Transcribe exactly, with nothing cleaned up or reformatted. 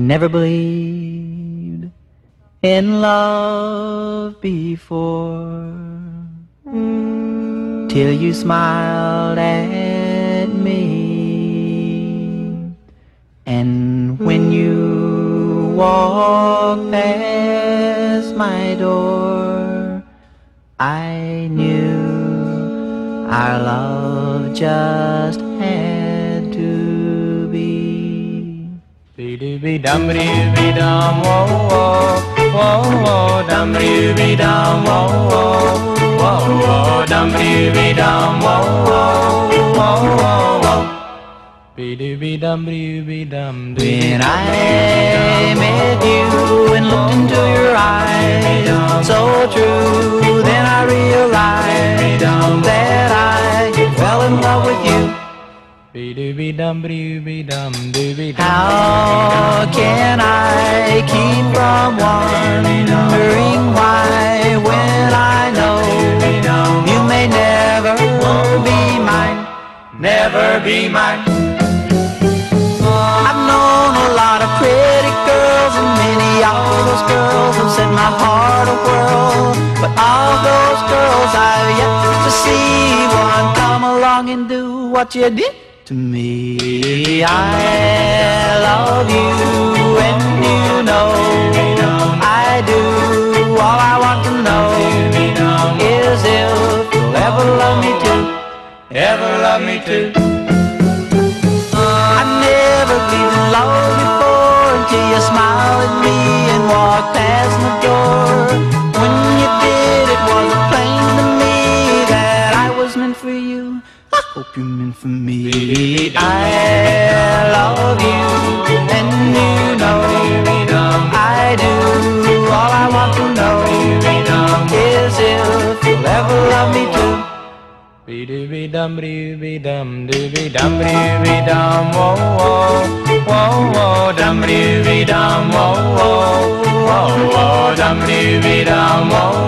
never believed in love before, till you smiled at me. And when you walked past my door, I knew our love just had to be. Be-do-be-dum-be-dum, whoa, whoa, whoa, whoa, dum-be-dum, whoa, whoa, whoa, whoa, dum-be-dum, whoa, whoa, whoa, whoa, whoa. Be-do-be-dum-be-dum. When I met you and looked into your eyes, so true, then I realized that I fell in love with you. How can I keep from wondering why, when I know you may never be mine, never be mine. I've known a lot of pretty girls, and many of those girls have set my heart a-whirl. But all those girls I've yet to see one come along and do what you did to me. I love you, and you know I do. All I want to know is if you'll ever love me too, ever love me too. Never been in love before until you smiled at me and walked past my door. When you did, it was plain to me that I was meant for you. I hope you're meant for me. I love you, and you know I do. All I want to know is if you'll ever love me too. Be-do-be-dum-be-dum, do-be-dum-be-dum, whoa, whoa, whoa, whoa, dum-be-dum, whoa, whoa, whoa, whoa, dum-be-dum, whoa.